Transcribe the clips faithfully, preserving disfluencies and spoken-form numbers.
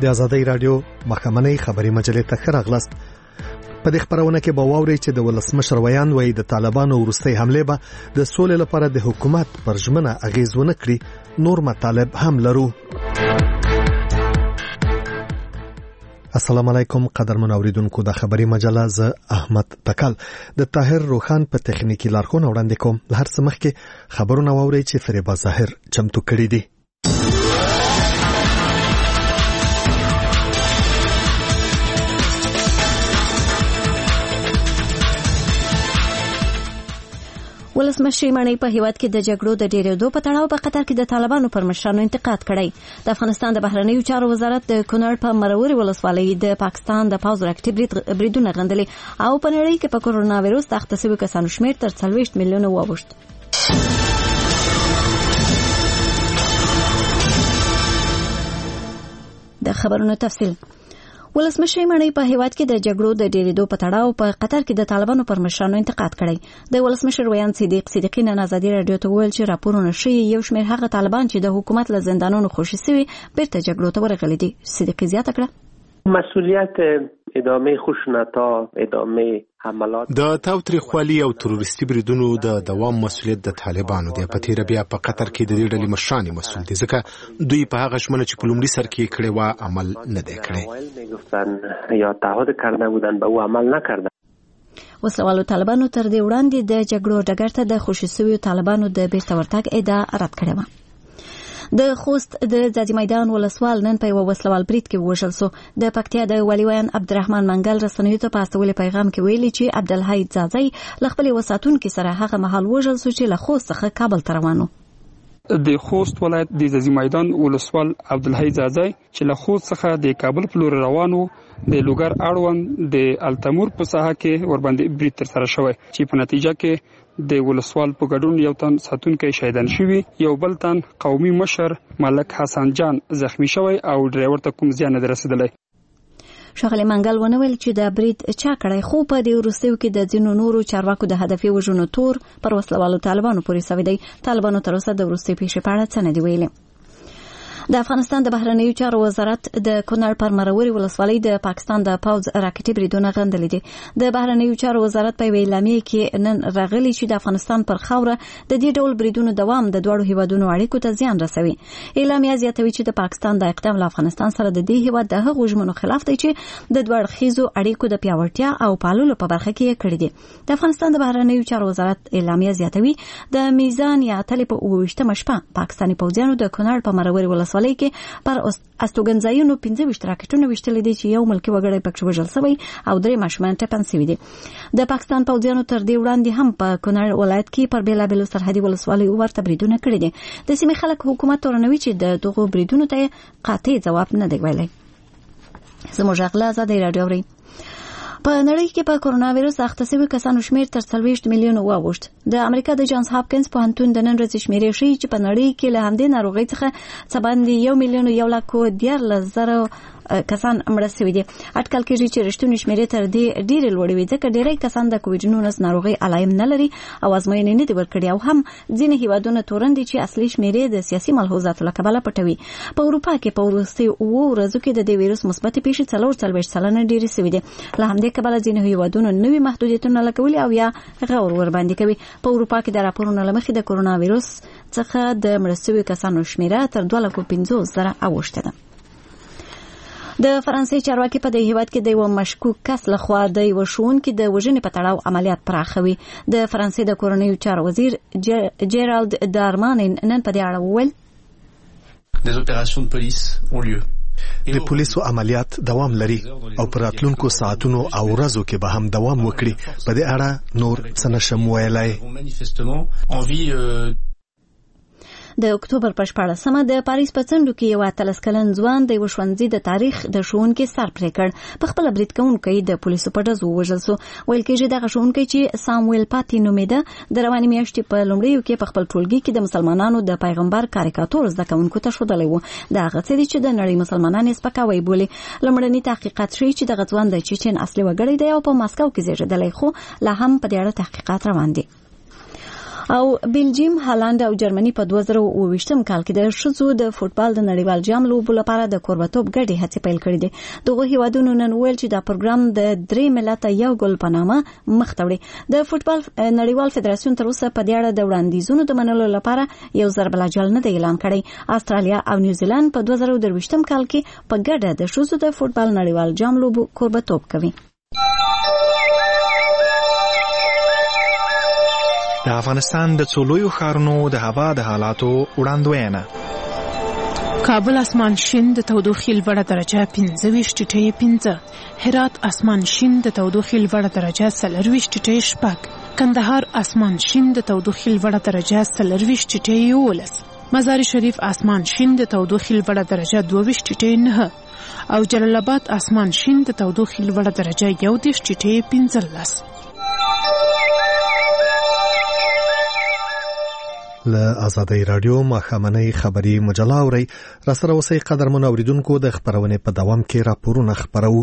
د آزادۍ رادیو مخامنۍ خبري مجلې ته ښه راغلاست. په دې خبرونه کې به واورئ چې د ولسمشر ویان وایي د طالبانو وروستۍ حمله به د سولې لپاره د حکومت پر ژمنه اغیز ونه کړي. نور مطالب هم لرو. السلام علیکم قدرمن اوریدونکو، د خبري مجله ز احمد تکل د طاهر روخان په تخنیکی لارښوونه وړاندې کوم. هر څه مخکې خبرونه واورئ چې فریبا ظاهر چمتو کړي دي. ولسمشر مانی په هیواد کې د جګړو د ډیرېدو په تړاو په قطر کې د طالبانو پر مشرانو انتقاد کړی. د افغانستان د بهرنیو چارو وزارت د کونړ په مروري ولسوالۍ د پاکستان د پوځ راکټي بریدونه غندلي او په نړۍ کې په کورونا وایروس اخته شوي کسانو شمېر تر څلوېښت میلیونه واوښت. د خبرونو تفصیل. ولسمشر مانی په هیواد کې د جګړو د ډیرېدو په تړاو په قطر کې د طالبانو پر مشرانو انتقاد کړی. د ولسمشر ویان صدیق صدیقی نن آزادي رادیو ته ویل چې راپورونه شي یو شمېر هغه طالبان چې د حکومت له زندانونو خوشي شوي بیرته جګړو ته ورغلي دي. صدیقی زیاته کړه مسئولیت ادامه خشونت‌ها، ادامه حملات د تاوتریخوالي او تروریستي بریدونو د دوام مسؤلیت د طالبانو دی. په تیر بیا په قطر کې د دې ډلې مشران مسؤل دي ځکه دوی په هغه ژمنه چې په لومړي سر کې کړې و عمل نه دی کړی. میگفتن یا تعهد کرده بودن به او عمل نکردن. وسلوالو طالبانو تر دې وړاندې د جګړو ډګر ته د خوشي شویو طالبانو د بیرته ورتګ ادعا رد کړې و. د خوست د ځاځي میدان ولسوال نن په یو وسلوال برید کې وژل شو. د پکتیا د ولیوان عبدالرحمن منګل رسنیو ته په استولې پیغام کې ویلي چې عبدالحی ځاځي له خپل وساتونکو سره هغه مهال وژل شو چې له خوست څخه کابل ته روانو. د خوست ولایت د ځاځي میدان ولسوال عبدالحی ځاځي چې له خوست څخه د کابل په لور روانو د لوګر اړوند د التمور په ساحه کې ورباندې برید تر سره شوی چې په نتیجه کې د ولسوال په ګډون یو تن ساتونکی شهیدان شوی، یو بل تن قومي مشر ملک حسن جان زخمی شوی او ډرایور ته کوم زیان نه رسیدلی. شغله منګل ونه ویل چې د برید چا کړی، خو په دې وروستیو کې د ځینو نورو چارواکو د هدفي وژنو تور پر وسلوالو طالبانو پورې سوی دی. طالبانو تر اوسه د وروستي پیښې په اړه څه نه دی ویلي. د افغانستان د بهرنیو چارو وزارت د کونړ پر مروري ولسوالۍ د پاکستان د پوځ راکټي بریدونه غندلي دي. د بهرنیو چارو وزارت په اعلامیه کې نن راغلي چې د افغانستان پر خاوره د دې ډول بریدونو دوام د دوړو هیوادونو اړیکو ته زیان رسوي. اعلامیه زیاتوي چې د پاکستان د اقدام له افغانستان سره د دې هیواد د هغو ژمنو خلاف دی چې د دوړ خيزو اړیکو د پیاوړتیا او پاللو په برخه کې کړی دي. د افغانستان د بهرنیو چارو وزارت اعلامیه زیاتوي د میزان یا تلې په اوویشتمه شپه پاکستاني پوځیانو د کونړ په مروري ولسوالۍ کې پر استوګنځایونو پنځه ویشت راکټونه وشتل دي چې یو ملکی وګړی پکې وژل شوی او درې ماشومان ټپن شوي دي. د پاکستان پوځیانو تر دې وړاندې هم په کونړ ولایت کې پر بیلابیلو سرحدي ولسوالیو ورته بریدونه کړي دي. د سیمې خلک حکومت تورنوي چې د دغو بریدونو ته قاطع ځواب نه دی ویلی. زموږ غلا آزادۍ رادیو اوري. په نړۍ کې په کورونا وایروس اخته شوي کسانو شمېر تر څلوېښت میلیونه واوښت. د امریکا د جانز هاپکینز پوهنتون د نن ورځې شمېرې ښیي چې په نړۍ کې له همدې ناروغۍ څخه څه باندې یو میلیون یو لک دیارلس زره کسان مړه شوي دي. اټکل کېږي چې رښتونې شمېرې تر دې ډېرې لوړې وي ځکه ډېری کسان د کووډ نولس ناروغۍ علایم نه لري او ازموینې نه دي ورکړي او هم ځینې هیوادونه تورن دي چې اصلي شمېرې د سیاسي ملحوظاتو له کبله پټوي. په اروپا کې په وروستیو اوو ورځو کې د دې وایروس مثبتې پیښې څلور څلوېښت سلنه ډېرې شوي دي. له همدې کبله ځینې هیوادونو نوي محدودیتونه لګولي او یا غور ورباندې کوي. په اروپا کې د راپورونو له مخې د کورونا وایروس څخه د مړه شویو کسانو شمېره تر دوه لکه پنځوس زره اوښته ده. د فرانسې چارواکي په دې هیواد کې د یو مشکوک کس لخوا د یو ښوونکي د وژنې په تړاو عملیات پراخوي. د فرانسې د کورنیو چارو وزیر جیرالد دارمانین نن په دې اړه وویل د پولیسو عملیات دوام لري او پر راتلونکو ساعتونو او ورځو کې به هم دوام وکړي. په دې اړه نور څه نشم ویلای. د اکتوبر په شپاړسمه د پاریس په څنډو کې یو اتلس کلن ځوان د یو ښوونځي د تاریخ د ښوونکي سر پرې کړ. په خپله برید کوونکی د پولیسو په ډزو ووژل شو. ویل کېږي دغه ښوونکی چې سامویل پاتې نومېده د روانې میاشتې په لومړیو کې په خپل ټولګي کې د مسلمانانو د پیغمبر کاریکاتور زده کوونکو ته ښودلی و. د هغه څه دي چې د نړۍ مسلمانان یې سپکاوی بولي. لومړني تحقیقات ښیي چې دغه ځوان د چیچن اصلي وګړی دی او په ماسکو کې زیږېدلی، خو لا هم په دې اړه تحقیقات روان دي. او بلجیم، هالند او جرمني په دوه زره او ویشتم کال کې د ښځو د فوتبال د نړیوال جام لوبو لپاره د کوربتوب ګډې هڅې پیل کړې دي. دغه هیوادونو نن ویل چې دا پروګرام د درې ملت یو ګل په نامه مخ ته وړي. د فوتبال نړیوال فدراسیون تر اوسه په دې اړه د وړاندیزونو د منلو لپاره یو ضرب الاجل نه دی اعلان کړی. استرالیا او نیوزیلند په دوه زره او درویشتم کال کې په ګډه د ښځو د فوتبال نړیوال جام لوبو کوربتوب کوي. د افغانستان د څولویو ښارونو د هوا د حالاتو وړاندوینه. کابل اسمان شین د تودوخې لوړه درجه پنځه ویشت ټیټه پنځه، هرات اسمان شین د تودوخې لوړه درجه څلور ویشت ټیټه شپږ، کندهار اسمان شین د تودوخې لوړه درجه څلور ویشت ټیټه یولس، مزار شریف اسمان شین د تودوخې لوړه درجه دوه ویشت ټیټه نه او جلال آباد اسمان شین د تودوخې لوړه درجه یو دېرش ټیټه پنځلس. له آزادۍ رادیو ماښامنۍ خبري مجله اورئ. راسره اوسئ قدرمن اوریدونکو، د خپرونې په دوام کې راپورونه خپروو.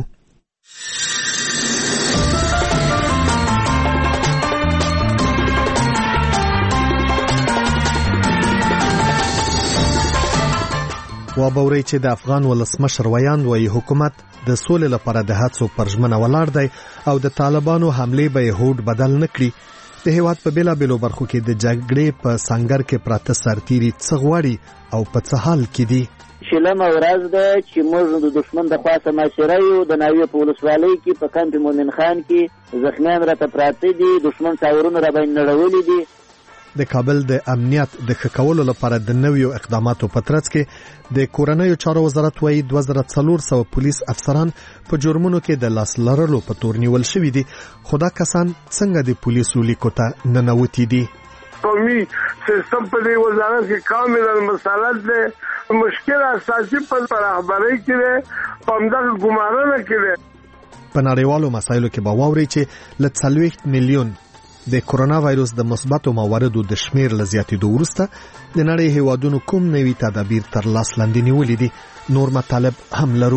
وابورئ چې د افغان ولسمشر ویاند وایي حکومت د سولې لپاره د هڅو پر ژمنه ولاړ دی او د طالبانو حملې به یې هوډ بدل نه کړي. د هیواد په بیلابیلو برخو کې د جګړې په سنگر کې پراته سرتیري څه غواړي او په څه حال کې دي. شلمه ورځ ده چې موږ د دشمن د خوا سماشره یو. د ناوې په ولسوالۍ کې په کمپ مومن خان کې زخمیان راته پراته دي، دشمن څاورونه را باندې نړولي دي. د کابل د امنیت د ښه کولو لپاره د نویو اقداماتو په ترڅ کې د کورنیو چارو وزارت وايي دوه زره څلور سوه پولیس افسران په جرمونو کې د لاس لرلو په تور نیول شوي دي. خو دا کسان څنګه د پولیسو لیکو ته ننوتي دي؟ قومي سیستم په دې وزارت کې کاملا مسالت ده، مشکل اساسي په رهبرۍ کې ده، په همدغه ګمارنه کې ده. په نړیوالو مسایلو کې به واورئ چې له څلوېښت میلیون د کرونا وایروس د مثبتو مواردو د شمیر له زیاتېدو وروسته د نړۍ هیوادونو کوم نوي تدابیر تر لاس لاندې نیولي دي. نور مطالب هم لرو.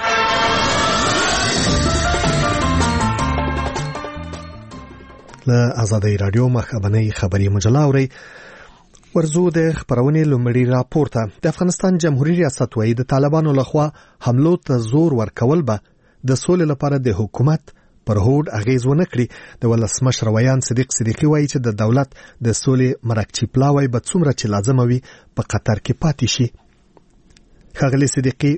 له آزادۍ رادیو ماښامنۍ خبري مجله اورئ. ورزو د خبرونې لومړی راپور ته. د افغانستان جمهوریت ریاست وايي د طالبانو لخوا حملو ته زور ورکول به د سولې لپاره د حکومت پر هوډ اغیز ونه کړي. د ولسمشر ویاند صدیق صدیقي وایي چې د دولت د سولې مرکچی پلاوی به څومره چې لازمه وي په قطر کې پاتې شي. ښاغلي صدیقي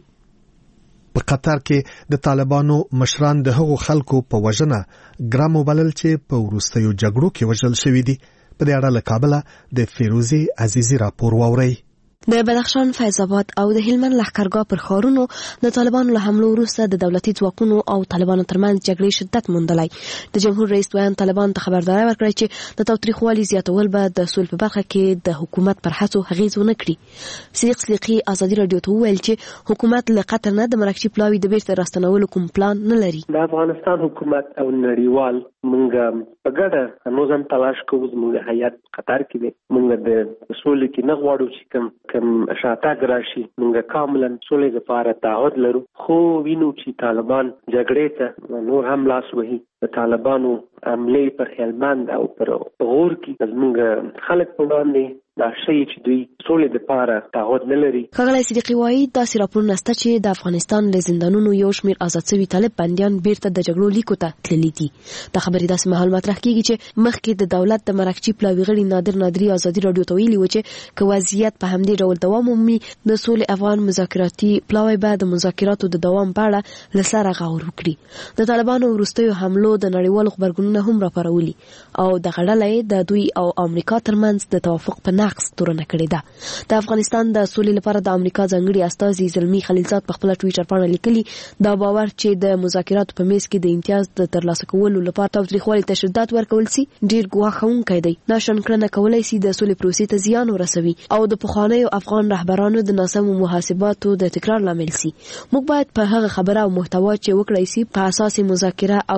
په قطر کې د طالبانو مشران د هغو خلکو په وژنه ګرام وبلل چې په وروستیو جګړو کې وژل شوي دي. په دې اړه له کابله د فیروزي عزیزي راپور واورئ. د بدخشان، فیض آباد او د هلمند لښکرګاه پر ښارونو د طالبانو له حملو وروسته د دولتي ځواکونو او طالبانو ترمنځ جګړې شدت موندلی. د جمهور رئیس ویاند طالبانو ته خبرداری ورکړی چې د تاوتریخوالي زیاتول به د سولې په برخه کې د حکومت پر هڅو اغیز ونه کړي. صدیق صدیقي ازادي رادیو ته وویل چې حکومت له قطر نه د مرکچي پلاوي د بیرته راستنولو کوم پلان نه لري. د افغانستان حکومت او نړیوال مونږ په ګډه نوزم تلاش کوو. زموږ هیات قطر کې دی. مونږ د سولې کې نه غواړو چې کوم کوم شاتګ راشي. مونږ کاملا سولې لپاره تعهد لرو، خو وینو چې طالبان جګړې ته نور هم لاس وهي. د طالبانو حملې پر هلمند او پر غور کې زموږ خلک په وړاندې دا شی چې دوی سولې لپاره تعهد نه لري. ښاغلی صدیقي وایي داسې راپورونه شته چې د افغانستان له زندانونو یو شمېر آزاد شوي طالب بندیان بیرته د جګړو لیکو ته تللي دي. دا خبرې داسې مهال مطرح کېږي چې مخکې د دولت د مرکچي پلاوي غړي نادر نادري ازادي رادیو ته ویلي و چې که وضعیت په همدې ډول دوام ومومي د سولې افغان مذاکراتي پلاوی به د مذاکراتو د دوام په اړه له سره غور وکړي. د طالبانو وروستیو حملو د نړیوالو خبرګونونه هم راپارولي او دغه ډله د دوی او امریکا ترمنځ د توافق په نقص تورنه کړې ده. د افغانستان د سولې لپاره د امریکا ځانګړي استازي زلمی خلیلزاد په خپل ټویټر باندې لیکلي دا باور چې د مذاکراتو په میز کې د امتیاز د ترلاسه کولو لپاره تاوتریخوالي ته شدت ورکول سي ډیر ګواښونکی دی. ناشنکړنه کولای سي د سولې پروسې ته زیان ورسوي او د پخوانیو افغان رهبرانو د ناسمو محاسباتو د تکرار لامل سي. موږ باید په هغه خبره او محتوا چې وکړای سي په اساس مذاکره او تفاهم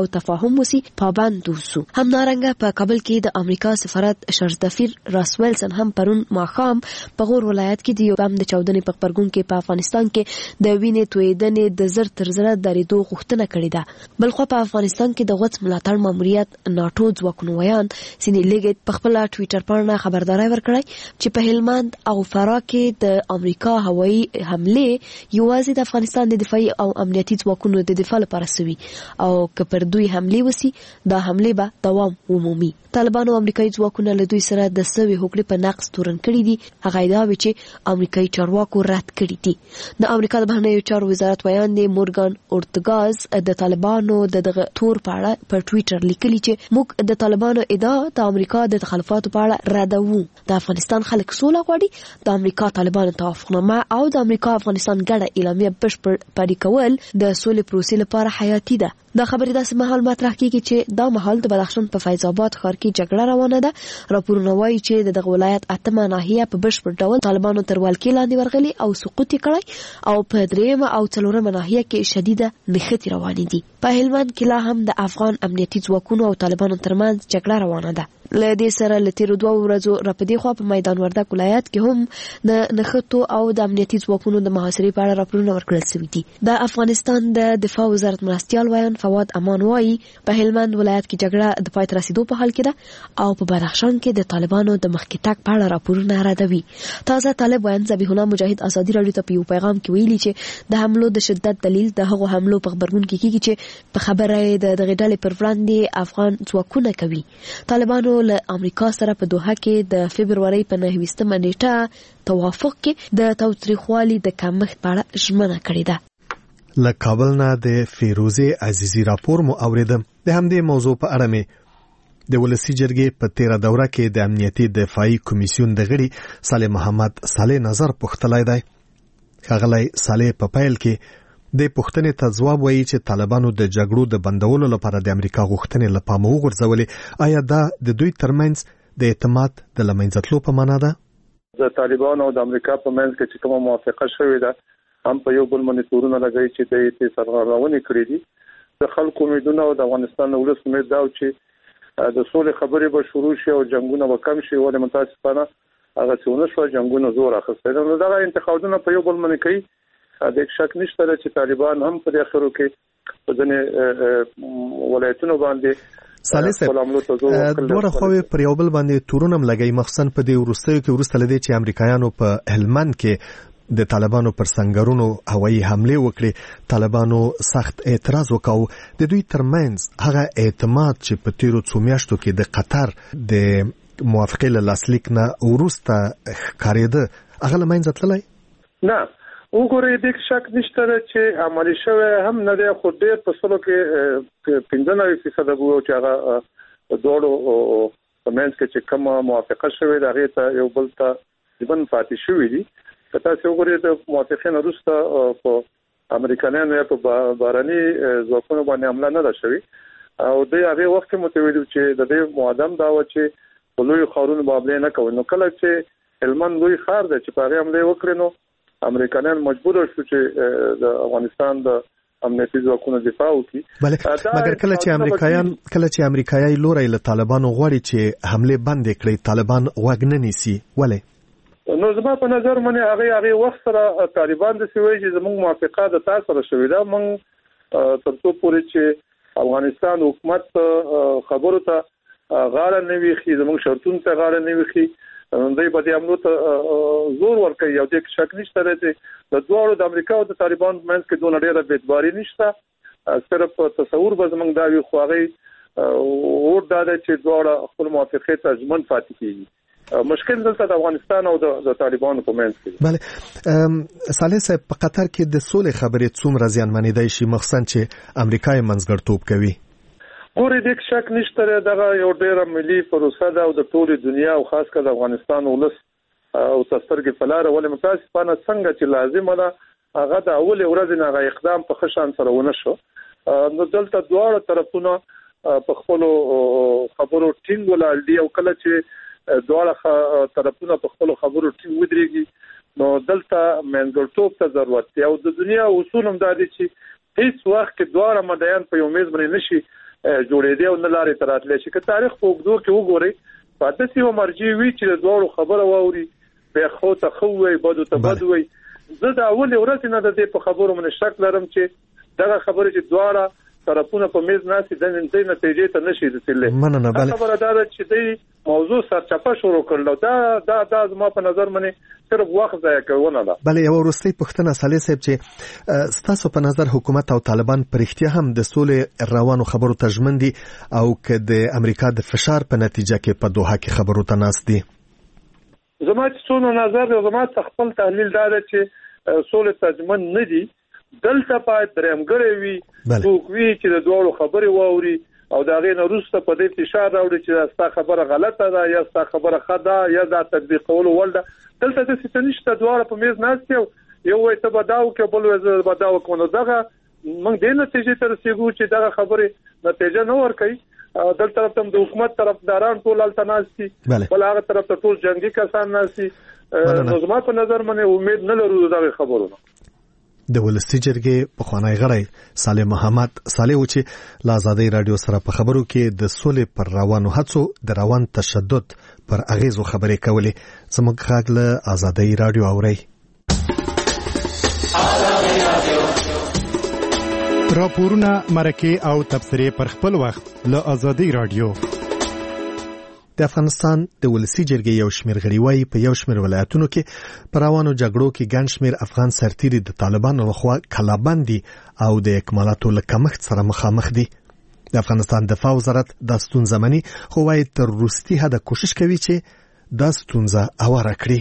هم وسی پابند وسو. همدارنګه په کابل کې د امریکا سفارت شرزدفیر راس ویلسن هم پرون ماخام په غور ولایت کې د یو بم د چاودنې په خبرګون کې په افغانستان کې د وینې تویدنې د زر تر زره درېدو غوښتنه کړې ده. بلخو په افغانستان کې د غوڅ ملاتړ ماموریت ناټو ځواکونو ویان سینې لګیټ په خپل ټوئیټر باندې خبرداري ورکړی چې په هلمند او فراه کې د امریکا هوایي حمله یوازې د افغانستان د دفاعي او امنیتي ځواکونو د دفاع لپاره سوي او که پر دوی حمله وسی دا حمله به دوام ومومي. طالبانو امریکایي ځواکونه له دوی سره د سوي هوکړې په نقض تورن کړی دي. هغه دا وی چې امریکایي چارواکو رد کړی دي. د امریکا د بهرنیو چارو وزارت ویان دی مورګان اورتګاز د طالبانو د دغه تور په اړه په ټوئیټر لیکلی چې موږ د طالبانو ادعا د امریکا د تخلفاتو په اړه ردوو. د افغانستان خلک سوله غواړي. د امریکا طالبانو توافقنامه او د امریکا افغانستان ګډه اعلامیه بشپړ پلي کول د سولې پروسې لپاره حیاتي ده. دا خبرې داسې مهال مطرح کیږي چې دا مهال د بدخشان په فیض آباد ښار کې جګړه روانه ده. راپورونه وایي چې د دغه ولایت اتمه ناحیه په بشپړ ډول طالبانو تر ولکې لاندې ورغلي او سقوط کړی او په دریمه او څلورمه ناحیه کې شدیده نښتې روانې دي. په هلمند کې لا هم د افغان امنیتي ځواکونو او طالبانو ترمنځ جګړه روانه ده. له دې سره له تیرو دوه ورځو راپدې خوا په میدان وردګ ولایت کې هم د نښتو او د امنیتي ځواکونو د محاصرې په اړه راپورونه ورکړل شوي دي. د افغانستان د دفاع وزارت مرستیال ویان فواد امان وایي په هلمند ولایت کې جګړه د پای ته رسیدو په حال کې ده او په بدخشان کې د طالبانو د مخکې تګ په اړه راپورونه ردوي. تازه طالب ویان ذبیح الله مجاهد ازادي راډیو ته په یو پیغام کې ویلي چې د حملو د شدت دلیل د هغو حملو په خبرګون کې کیږي چې په خبره د دغه ډلې پر وړاندې افغان ځواکونه کوي. طالبانو له امریکا سره په دوحه کې د فبرورۍ په نهه ویشتمه نیټه توافق کې د تاوتریخوالي د کمښت په اړه ژمنه کړې ده. له کابل نه د فیروزې عزیزي راپور مو اوریدم. د همدې موضوع په اړه مې د ولسی جرګې په تیره دوره کې د امنیتي دفاعي کمیسیون د غړي صالح محمد صالح نظر پوښتلی دی. ښاغلی صالح په پیل کې د پوښتنې ته ځواب وایي چې طالبانو د جګړو د بندولو لپاره د امریکا غوښتنې له پامه وغورځولې. آیا دا د دوی ترمنځ د اعتماد د له منځه تلو په معنا ده؟ د طالبانو او د امریکا په منځ کې چې کومه موافقه شوې ده هم په یو بل باندې تورونه لګوي چې د دې سرغړونې کړې دي. د خلکو امیدونه او د افغانستان ولس امید دا چې د سولې خبرې به شروع شي او جنگونه به کم شي. ولې متاسفانه هغه څه ونه شو، جنگونه زور اخیستی. نو دغه انتقادونه په یو بل باندې کوي. د شک نشته چې طالبان هم په اخرو کې په ځنې ولایتونو باندې صالح صاحب دوه خو پر یو بل باندې تورونه لګي، مخصوصا په دې وروستیو کې ورسته لدی چې امریکایانو په هلمند کې د طالبانو پر سنگرونو هوایي حمله وکړي. طالبانو سخت اعتراض وکاو. د دوی ترمنځ هغه اعتماد چې په تیرو څو میاشتو کې د قطر د موافقې له لاسلیک نه ورسته ښکارېده، هغه له منځه تللی نه. وګورئ د شک نشته چې عملي شوی هم نه دی، خو ډېر په سلو کې پنځه نوي فیصد وو چې هغه دوړو په منځ کې چې کومه موافقه شوې ده هغې ته یو بل ته ځبن پاتې شوي دي. که تاسې وګورئ د موافقې نه وروسته په امریکایانو یا په بهرني ځواکونو باندې حمله نه ده شوې او دوی هغې وخت کې مو ویلي چې د دې معده هم دا وه چې په لویو ښارونو به حملې نه کوي. نو کله چې هلمند لوی ښار دی چې په هغې حملې وکړې نو امریکایان مجبور شو چې د افغانستان د امنیتي ځواکونو دفاع وکړي. بله مګر کله چې امریکایان کله چې امریکایي لوري له طالبانو غواړي چې حمله بند کړي، طالبان غوږ نه نیسي. ولې؟ نو زما په نظر باندې هغه هغه وخت سره طالبان د سوي چې زموږ موافقه د تاسو سره شوې ده، موږ تر څو پورې چې افغانستان حکومت خبرو ته غاړه نه ویخي، زموږ شرطونو ته غاړه نه ویخي، دوی به د حملو ته زور ورکوي. او د شک نشته چې د دواړو د امریکا او د طالبان منځ کې دونه ډېره بېاعتباري نشته. صرف تصور به زموږ دا وي، خو هغې اور دا ده چې دواړه خپل موافقې ته ژمن پاتې کېږي. مشکل دلته د افغانستان او د طالبانو په منځ کې. بله صالح صاحب، په قطر کې د سولې خبرې څومره زیانمنېدای شي، مخصوصا چې امریکا یې منځګړیتوب کوي؟ ګورې د شک نشته دغه یو ډېره ملي پروسه ده او د ټولې دنیا او خاص کر د افغانستان ولس او سترګې په لاره. ولې متاسفانه څنګه چې لازمه ده هغه د اولې ورځې نه هغه اقدام په ښه شان سره ونه شو. نو دلته دواړه طرفونه په خپلو خبرو ټینګ ولاړ دي او کله چې دواړه طرفونه په خپلو خبرو ټینګ ودرېږي نو دلته منځګړیتوب ته ضرورت دی. او د دنیا اصول هم دا دي چې هیڅ وخت کې دواړه مدعیان په یو میز باندې نشي جوړېدي او نه لارې ته راتلی شي. که تاریخ په اوږدو کې وګورئ په داسې یوه مرجع وي چې د دواړو خبره واوري، بیا ښو ته ښه ووایي، بدو ته بد ووایي. زه د اولې ورځې نه د دې په خبرو باندې شک لرم چې دغه خبرې چې دواړه طرفونه په میز ناستي د دې نتیجې ته نشي رسېدلی. خبره دا ده چې دوی موضوع سرچپه شروع کړل. دا دا دا زما په نظر باندې صرف وخت ضایع کول نه ده. بلې یوه وروستۍ پوښتنه صالح صاحب چې ستاسو په نظر حکومت او طالبان په رښتیا هم د سولې روانو خبرو ته ژمن دي او که د امریکا د فشار په نتیجه کې په دوحه کې خبرو ته ناست دي؟ زما چې څونه نظر زما خپل تحلیل دا ده چې سولې ته ژمن نه دي. دلته باید درېمګړی وي، څوک وي چې د دواړو خبرې واوري او د هغې نه وروسته په دې فشار راوړي چې ستا خبره غلطه ده یا ستا خبره ښه ده یا دا تطبیقولو وړ ده. دلته داسې څه نشته، دواړه په میز ناست یو یو وایي ته به دا وکړې بل وایي زه به دا وکړم. نو دغه موږ دې نتیجې ته رسېږو چې دغه خبرې نتیجه نه ورکوي. دل طرف ته د حکومت طرفداران ټول هلته ناست دي، بل هغه طرف ته ټول جنګي کسان ناست دي. نو زما په نظر باندې امید نه لرو د دغې خبرو نه. د ولسي جرګې پخوانی غړی صالح محمد صالح و چې له ازادۍ راډیو سره په خبرو کې د سولې پر روانو هڅو د روان تشدد پر اغیزو خبرې کولې. زموږ غږ له ازادۍ راډیو اورئ. راپورونه، مرکې او تبصرې پر خپل وخت له ازادۍ راډیو. د افغانستان د ولسي جرګې یو شمېر غړي وايي په یو شمېر ولایتونو کې په روانو جګړو کې ګڼ شمېر افغان سرتیري د طالبانو لخوا کلابند دي او د اکمالاتو له کمښت سره مخامخ دي. د افغانستان دفاع وزارت دا ستونزه مني، خو وايي تر وروستي حده کوشش کوي چې دا ستونزه هواره کړي.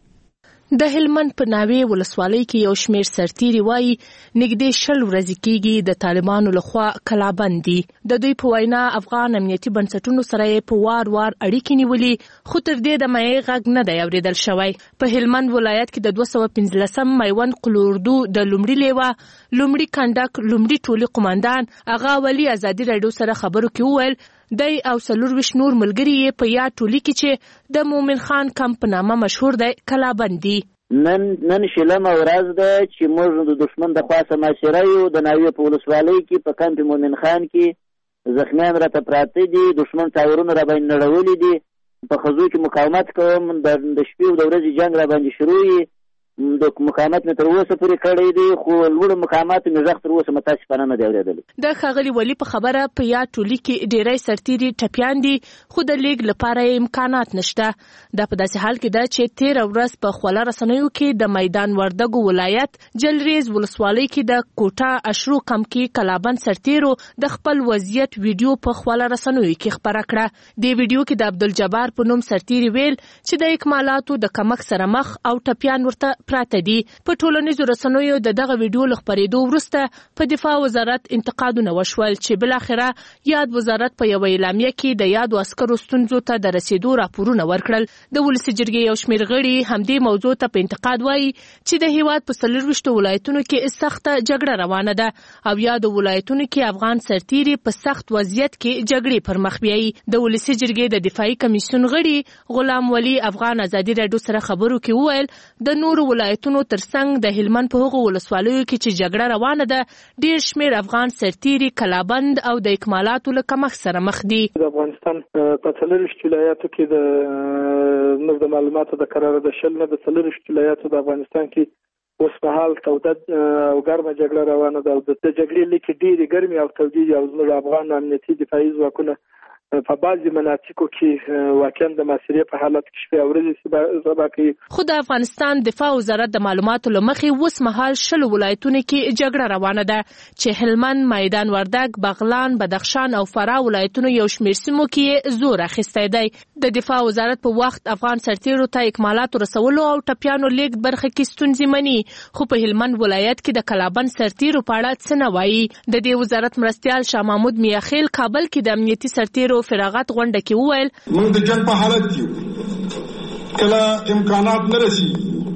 د هلمند په ناوې ولسوالۍ کې یو شمېر سرتیري وایي نږدې شل ورځې کېږي د طالبانو لخوا کلابند دي. د دوی په وینا افغان امنیتي بنسټونو سره یې په وار وار اړیکې نیولې، خو تر دې دمه یې غږ نه دی اورېدل شوی. په هلمند ولایت کې د دوه سوه پنځلسم میوند قلوردو د لومړي لیوه، لومړي کنډک، لومړي ټولي قماندان اغا ولی ازادي راډیو سره خبرو کې وویل دی او څلورویشت نور ملګري یې په یاد ټولي کې چې د مومن خان کمپ په نامه مشهور دی کلابند دي. نن نن شلمه ورځ ده چې موږ د دشمن د خوا سماشره یو د ناوې په ولسوالۍ کې په کمپ مومن خان کې زخمیان راته پراته دي، دشمن څاورونه را باندې نړولي دي. په خزو کې مقاومت کوم، د شپې او د ورځې جنگ را باندې شروع وي. د مقاومت مې تر اوسه پورې کړی دی، خو لوړ مقاومت مې غږ تر اوسه متاسفانه نه دی اورېدلی. د ښاغلي ولي په خبره په یاد ټولي کې ډېری سرتیري ټپیان دي، خو د لیږ لپاره امکانات نشته. دا په داسې حال کې ده چې تېره ورځ په خوله رسنیو کې د میدان وردګو ولایت جلریز ولسوالۍ کې د کوټه اشرو کمپ کې کلابند سرتیرو د خپل وضعیت ویډیو په خوله رسنیو کې خپره کړه. دې ویډیو کې د عبدالجبار په نوم سرتیري ویل چې د اکمالاتو د کمښت سره مخ او ټپیان ورته پراته دي. په ټولنیزو رسنیو د دغه ویډیو له خپرېدو وروسته په دفاع وزارت انتقادونه وشول چې بالاخره یاد وزارت په یوه اعلامیه کې د یادو عسکرو ستونزو ته د رسېدو راپورونه ورکړل. د ولسي جرګې یو شمېر غړي همدې موضوع ته په انتقاد وایي چې د هېواد په څلورویشتو ولایتونو کې سخته جګړه روانه ده او یادو ولایتونو کې افغان سرتیري په سخت وضعیت کې جګړې پر مخ بیایي. د ولسي جرګې د دفاعي کمیسیون غړي غلام ولی افغان ازادي راډیو سره خبرو کې وویل د نورو ولایتونو ترڅنګ د هلمند په هغو ولسوالیو کې چې جګړه روانه ده ډېر شمېر افغان سرتیري کلابند او د اکمالاتو له کمښت سره مخ دي. د افغانستان په څلورویشتو ولایاتو کې د موږ د معلوماتو د قراره د شل نه د څلورویشتو ولایاتو د افغانستان کې اوس مهال توده او ګرمه جګړه روانه ده او د جګړې لیکې ډېرې ګرمې او تودې دي او زموږ افغان امنیتي دفاعي ځواکونه په بعضي مناطقو کې واقعا د محاصرې په حالت کې شپې او ورځې سبا کوي. خو د افغانستان دفاع وزارت د معلوماتو له مخې اوس مهال شلو ولایتونو کې جګړه روانه ده چې هلمند، میدان وردګ، بغلان، بدخشان او فراه ولایتونو یو شمېر سیمو کې زور اخیستی دی. د دفاع وزارت په وخت افغان سرتیرو ته اکمالاتو رسولو او ټپیانو لیږد برخه کې ستونزې مني، خو په هلمند ولایت کې د کلابند سرتیرو په اړه څه نه وایي. د دې وزارت مرستیال شاه محمود میاخیل کابل کې د امنیتي سرتیرو فراغت غونډه کې وویل موږ د جنګ په حالت کې کله امکانات نه رسي،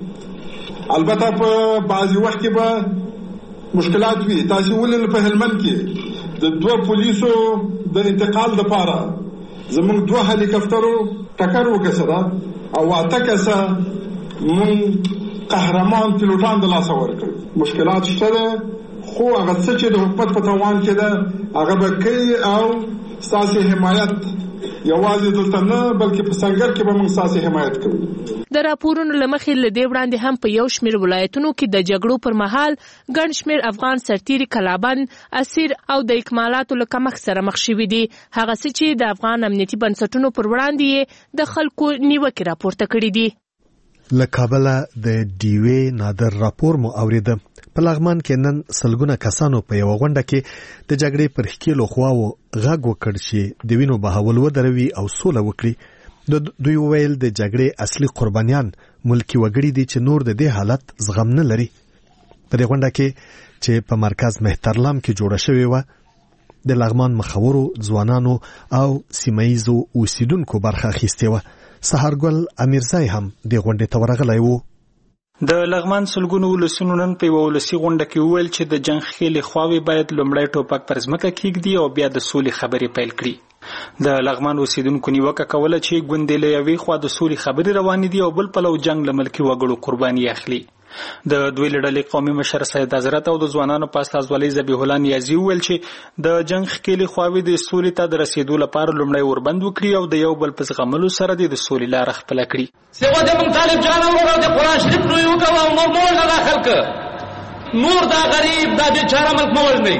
البته په بعضي وخت کې به مشکلات وي. تاسو ولې په هلمند کې د دوه پولیسو د انتقال لپاره زموږ دوه هلیکاپټرو ټکر وکړه او اته کسه موږ قهرمان پیلوټان د لاسه ورکړل. مشکلات شته خو هغه څه چې د حکومت په توان کې ده هغه به کوي او ستاسو حمایت یوازې دلته نه بلکې په سنگر کې به موږ ستاسو حمایت کوو. د راپورونو لمخې لدې وړاندې هم په یو شمېر ولایتونو کې د جګړو پر مهال ګڼ شمېر افغان سرتیري کلابند اسیر او د اکمالاتو له کمښت سره مخ شوي دي. هغه څه چې د افغان امنیتي بنسټونو پر وړاندې د خلکو نیوکې راپورته کړي دي. له کابله د ډیوې نادر راپور مو اوریده. په لغمان کې نن سلګونه کسانو په یو غونډه کې د جګړې پر ښکیلو خواو غږ وکړ چې د وینو بهول ودروي او سوله وکړي. د دوی ویل د جګړې اصلي قربانیان ملکی وګړي دي چې نور د دې حالت زغم نه لري. په دې غونډه کې چې په مرکز مهترلام کې جوړه شوې و د لغمان مخورو ځوانانو او سیمایزو اوسیدونکو برخه اخیستې و. سحرګل امیرزای هم د غونډې ته ورغلی و. د لغمان سلګونو ولسونو نن په یوه ولسي غونډه کې وویل چې د جنګ خېلې خواوې باید لومړی ټوپک پر ځمکه کېږدي او بیا د سولې خبرې پیل کړي. د لغمان اوسیدونکو نیوکه کوله چې ګوندې له یوې خوا د سولې خبرې روانې دي او بل پلو جنګ له ملکي وګړو قرباني اخلي. د دوی له ډلې قومي مشر سید حضرت او د ځوانانو په استازولۍ ذبیح الله نیازي وویل چې د جنګ ښکېلې خواوې د سولې ته د رسېدو لپاره لومړی وربند وکړي او د یو بل په زغملو سره د سولې لاره خپله کړي. سیوا د مونږ طالب جان ورو د قرآن شریف نو یو کوه او نور نه داخل ک نور دا غریب دا بیچاره ملک مول نه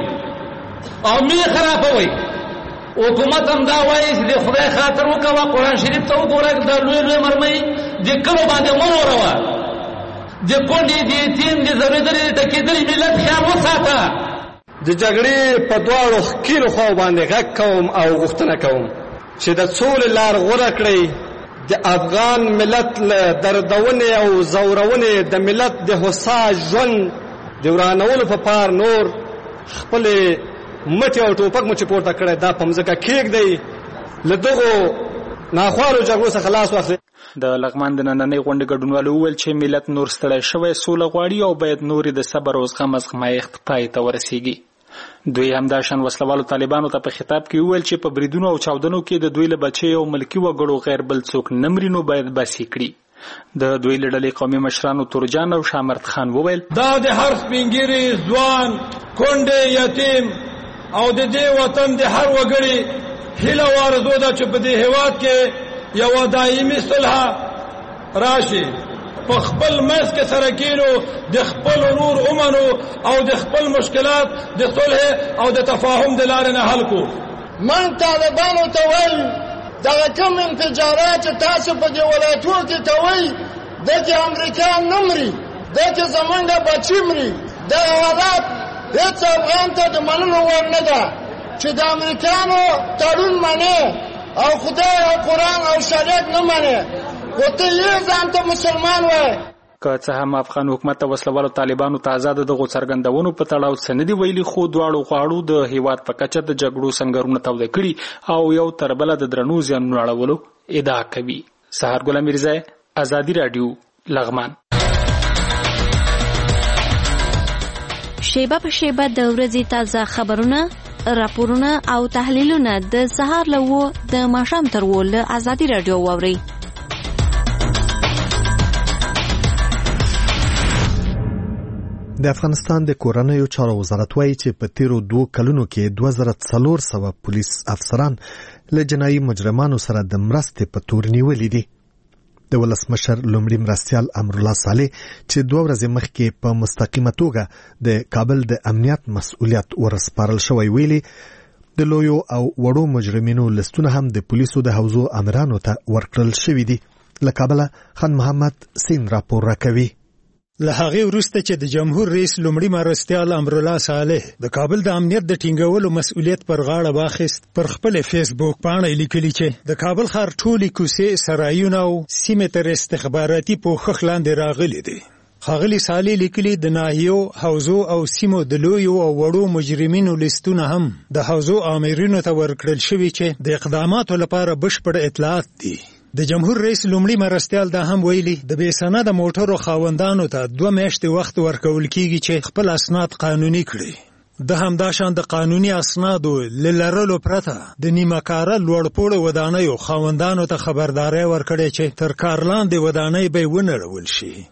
او می خرابوي. حکومت هم دا وایي چې د خدای خاطر وکوه قرآن شریف ته وګوره د لوی لوی مرمۍ د کلو باندې مو وروه د کونډې د یتیم د ضروري ټکېدلې ملت خیال وساته. د جګړې په دواړو ښکیلو خواو باندې غږ کوم او غوښتنه کوم چې د سولې لار غوره کړئ. د افغان ملت له دردونې او زورونې د ملت د هوسا ژوند د ورانولو په پار نور خپلې مټې او ټوپک مو چې پورته کړی دا په مځکه کېږدئ. له دغو ناخوالو جګړو څخه خلاص واخلئ. د لغمان د نننۍ غونډې ګډونوالو وویل چې ملت نور ستړی شوی سوله غواړي او باید نورې د صبر او زغم ازمایښت پای ته ورسیږي. دوی همداشان وسلوالو طالبانو ته په خطاب کې وویل چې په بریدونو او چاودنو کې د دوی له بچي او ملکي وګړو غیر بل څوک نه مري نو باید باسي کړي. د دوی له ډلې قومي مشرانو تورجان او شامرد خان وویل دا د هر سپینګیري ځوان کونډې یتیم او د دې وطن د هر وګړي هیله او آرزو ده چې په دې هېواد کې یو دایمي صلح راشي. په خپل منځ کې سره کېنو د خپل ورور ومنو او د خپل مشکلات د صلح او د تفاهم د لارې نه حل کړو. من طالبانو ته وایي دغه کوم انفجارات چې تاسو په دې ولایتونو کې کوئ دغه امریکا نه مري دغه زمونږ بچي مري. دغه حالات هېڅ افغان ته د منلو وړ نه ده چې د امریکانو تړون منې او خدای او قرآن او شریعت نه منې خو ته یې ځان ته مسلمان وایې. که څه هم افغان حکومت ته وسلوالو طالبانو تازه د دغو څرګندونو په تړاو څه نه دي ویلي خو دواړو غواړو د هېواد په کچه د جګړو سنګرونه توده کړي او یو تر بله د درنو زیانونو اړولو ادعا کوي. سحرګل امیرزای ازادي راډیو لغمان. شیبه په شیبه د ورځې تازه خبرونه راپورونه او تحلیلونه د سهار له و د ماښام تر و له ازادي راډیو واورئ. د افغانستان د کورنیو چارو وزارت وایي چې په تیرو دوه کلونو کې دوه زره څلور سوه پولیس افسران له جنایي مجرمانو سره د مرستې په تور نیولي دي. د ولسمشر لومړي مرستیال امرالله صالح چې دوه ورځې مخکې په مستقیمه توګه د کابل د امنیت مسؤلیت ورسپارل شوی ویلي د لویو او وړو مجرمینو لستونه هم د پولیسو د حوزو امرانو ته ورکړل شوي دي. له کابله خان محمد سین راپور راکوي. له هغې وروسته چې د جمهور رئیس لومړي مرستیال امرالله صالح د کابل د امنیت د ټینګولو مسؤلیت پر غاړه واخیست پر خپل فیسبوک پاڼه لیکلي چې د کابل ښار ټولې کوڅې سرایونه او سیمې تر استخباراتي پوښښ لاندې راغلي دي. ښاغلي صالح لیکلي د ناحیو حوزو او سیمو د لویو او وړو مجرمینو لیستونه هم د حوزو آمرینو ته ورکړل شوي چې د اقداماتو لپاره بشپړ اطلاعات دي. د جمهور رئیس لومړي مرستیال دا هم ویلي د بې سنده موټرو خاوندانو ته دوه میاشتې وخت ورکول کیږي چې خپل اسناد قانوني کړي. د همداشان د قانوني اسنادو له لرلو پرته د نیمه کاره لوړپوړو ودانیو خاوندانو ته خبرداری ورکړي چې تر کار لاندې ودانۍ به ونړول شي.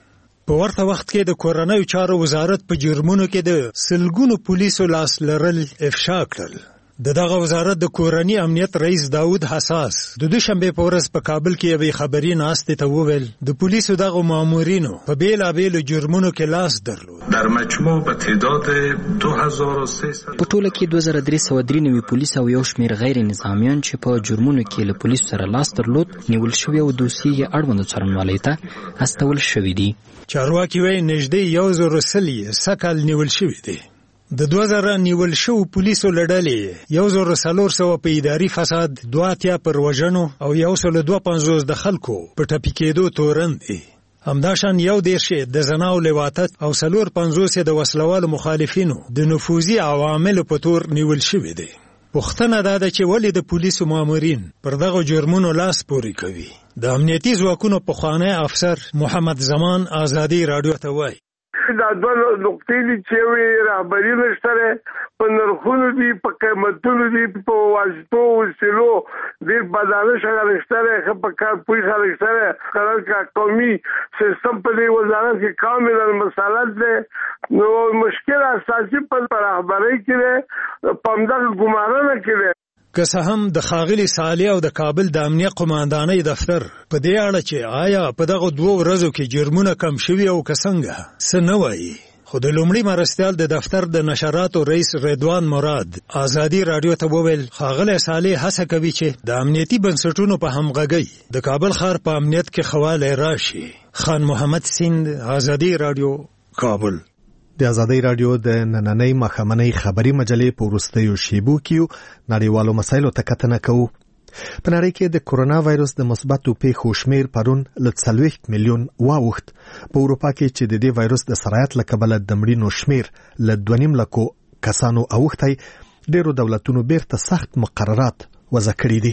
په ورته وخت کې د کورنیو چارو وزارت په جرمونو کې د سلګونو پولیسو لاس لرل افشا کړل. د دغه وزارت د کورنی امنیت رئیس داود حساس د دوشنبه په ورځ په کابل کې یوې خبري ناستې ته وویل د پولیسو دغه مامورینو په بیلابیلو جرمونو کې لاس درلود. در مجموع به تعداد دو هزار و سیصد په ټوله کې دوه زره درې سوه درې نوي پولیس او یو شمېر غیر نظامیان چې په جرمونو کې له پولیسو سره لاس درلود نیول شوي او دوسیې یې اړوندو څارنوالۍ ته استول شوي دي. چارواکي وایي نږدې یو زر سل یې سږ نیول شوي دي. د دوه زره نیول شو پولیسو لړلې یو زر څلور سوه په اداري فساد، دوه اتیا پر وژنو او یو سل دوه پنځوس د خلکو په ټپي کېدو تورن دي. همداشان یو دېرش د زناو لواطت او څلور پنځوس د وسلوالو مخالفینو د نفوذي عواملو په تور نیول شوي دي. پوښتنه دا ده چې ولې د پولیسو مامورین پر دغه جرمونو لاس پورې کوي. د امنیتي ځواکونو پخوانی افسر محمد زمان آزادي راډیو ته وایي دا دوه نقطې دي چې وي رهبري نشته، په نرخونو دي، په قیمتونو دي، په واسطو وسیلو ډېر بدانه شغل نشته، په کار پوی خلک سره قرار کا قومي سیستم په دې وزارت کې کاملا مسالت ده. نو مشکل اساسي په رهبري کې ده، په همدغه ګمارنه کې ده. که څه هم د ښاغلي صالح او د کابل د امنیه قماندانۍ دفتر په دې اړه چې آیا په دغه دوو ورځو کې جرمونه کم شوي او که څنګه څه نه وایي، خو د لومړي مرستیال د دفتر د نشراتو رئیس رضوان مراد آزادي راډیو ته وویل ښاغلی صالح هڅه کوي چې د امنیتي بنسټونو په همغږۍ د کابل ښار په امنیت کې ښه والی راشي. خان محمد سیند، آزادي راډیو، کابل. د ازادۍ راډیو د نننۍ ماښامنۍ خبري مجلې په وروستیو شیبو کې نړیوالو مسایلو ته کتنه کوو. په نړۍ کې د کرونا وایرس د مثبتو پیښو شمېر پرون له څلوېښت میلیون واوښت. په اروپا کې چې د دې وایرس د سرایت له کبله د مړینو شمېر له دوه نیم لکو کسانو اوښتی، ډېرو دولتونو بیرته سخت مقررات وضع کړي دي.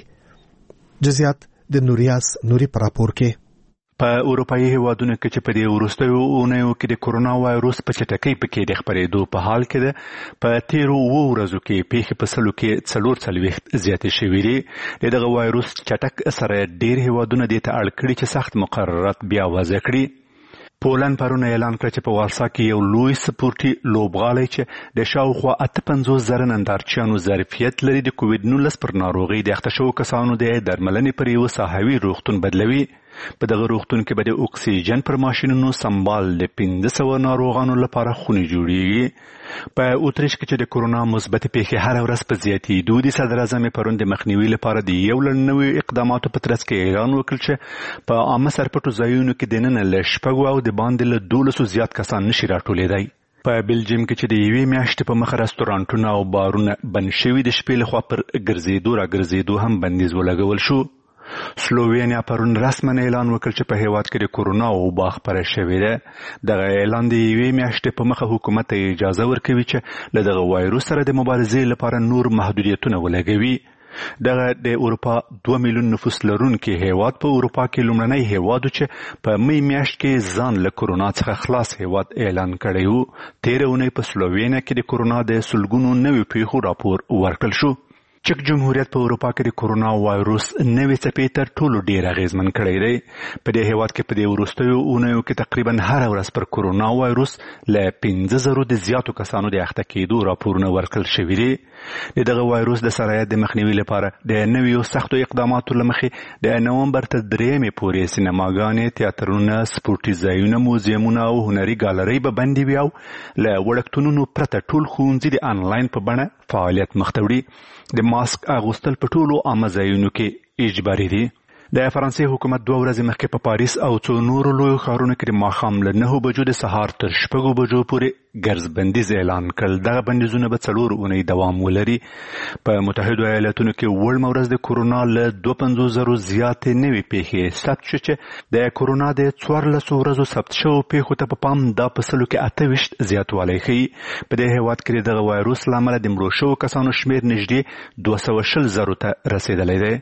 جزیات د نوریاس نوري په راپور کې. په اروپایي هیوادونو کې چې په دې وروستیو اونیو کې د کرونا وایرس په چټکۍ پکې د خپرېدو په حال کې ده، په تیرو اوو ورځو کې پیښې په سلو کې څلور څلوېښت زیاتې شوي دي. د دغه وایرس چټک سره ډېر هیوادونه دې ته اړ کړي چې سخت مقررات بیا وضع کړي. پولند پرونه اعلان کړ چې په وارسا کې یو لوی سپورټي لوبغالی چې د شاوخوا اته پنځوس زره نندارچیانو ظرفیت لري د کووډ نولس پر ناروغۍ د اخته شوو کسانو د درملنې پر یو ساحوي روغتون بدلوي. په دغه روغتون کې به د اکسیجن پر ماشینونو سمبال د پنځه سوه ناروغانو لپاره خونې جوړیږي. په اتریش کې چې د کرونا مثبت پیښې هره ورځ په زیاتېدو دي، صدر اعظم پرون د مخنیوي لپاره د یو لړ نویو اقداماتو په ترڅ کې اعلان وکړ چې په عامه سرپټو ځایونو کې دننه له شپږو او د باندې له دولسو زیات کسان نشي راټولېدی. په بلجیم کې چې د یوې میاشتې په مخه رستورانټونه او بارونه بند شوي، د شپې لخوا پر ګرځېدو را ګرځېدو هم بندیز ولګول شو. سلووینیا پرون رسما اعلان وکړ چې په هیواد کې د کرونا وبا خپره شوې ده. دغه اعلان د یوې میاشتې په مخه حکومت ته اجازه ورکوي چې له دغه وایرس سره د مبارزې لپاره نور محدودیتونه ولګوي. دغه د اروپا دوه میلیون نفوس لرونکي هیواد په اروپا کې لومړنی هیواد چې په می میاشت کې ځان له کرونا څخه خلاص هیواد اعلان کړی و. تېره اونۍ په سلووینیا کې د کرونا د سلګونو نویو پیښو راپور ورکړل شو. چک جمهوریت په اروپا کې د کرونا وایرس نوې څپې تر ټولو ډېر اغېزمن کړی دی. په دې هیواد کې په دې وروستیو اونیو کې تقریبا هره ورځ پر کرونا وایرس له پنځه زرو د زیاتو کسانو د اخته کېدو راپورونه ورکړل شوي دي. د دغه وایرس د سرایت د مخنیوي لپاره د نویو سختو اقداماتو له مخې د نومبر تر درېیمې پورې سینماګانې، تیاترونه، سپورټي ځایونه، موزیمونه او هنري ګالرۍ به بندې وي او له وړکتونونو پرته ټول ښوونځي د انلاین په بڼه فعالیت مخ ته وړي. د ماسک اغوستل په ټولو عامه ځایونو کې اجباري دي. د فرانسې حکومت دوه ورځې مخکې په پاریس او څو نورو لویو ښارونو کې د ماښام له نهو بجو د سهار تر شپږو بجو پورې ګرځ بندیز اعلان کړل. دغه بندیزونه به څلور اونۍ دوام ولري. په متحدو ایالتونو کې وړمه ورځ د کرونا له دوه پنځوس زرو زیاتې نوې پیښې ثبت شو چې د کرونا د څوارلسو ورځو ثبت شوو پیښو ته په پام دا په سلو کې اته ویشت زیاتوالی ښیي. په دې هیواد کې دغه وایرس له امله د مړو شوو کسانو شمېر نږدې دوه سوه شل زرو ته رسېدلی دی.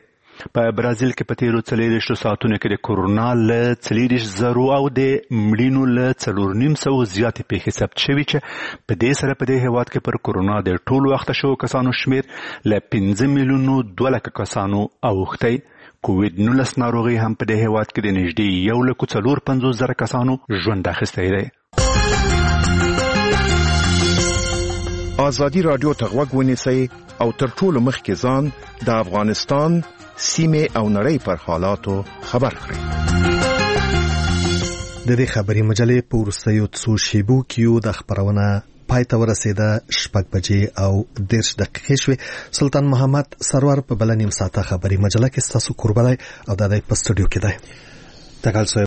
په برازیل کې په تیرو څلېرویشتو ساعتونو کې د کورونا له څلېرویشت زرو او د مړینو له څلور نیم سوو زیاتې پیښې ثبت شوي چې په دې سره په دې هېواد کې پر کورونا د ټولو اخته شوو کسانو شمېر له پنځه میلیونو دوه لکه کسانو اوښتی. کوویډ نولس ناروغي هم په دې هېواد کې د نږدې یو لکو څلور پنځوس زره کسانو ژوند اخیستی دی. ازادي راډیو ته غوږ ونیسئ او تر ټولو مخکې ځان د افغانستان سیمې او نړۍ پر حالاتو خبر کړئ. د دې خبري مجلې په وروستیو څو شیبو کې د خبرونه پای ته ورسېده. شپږ بجې او دېرش دقیقې شوې. سلطان محمد سرور په بل نیم ساعته خبري مجله کې ستاسو کوربه دی او د دې په سټوډیو کې دی. تکل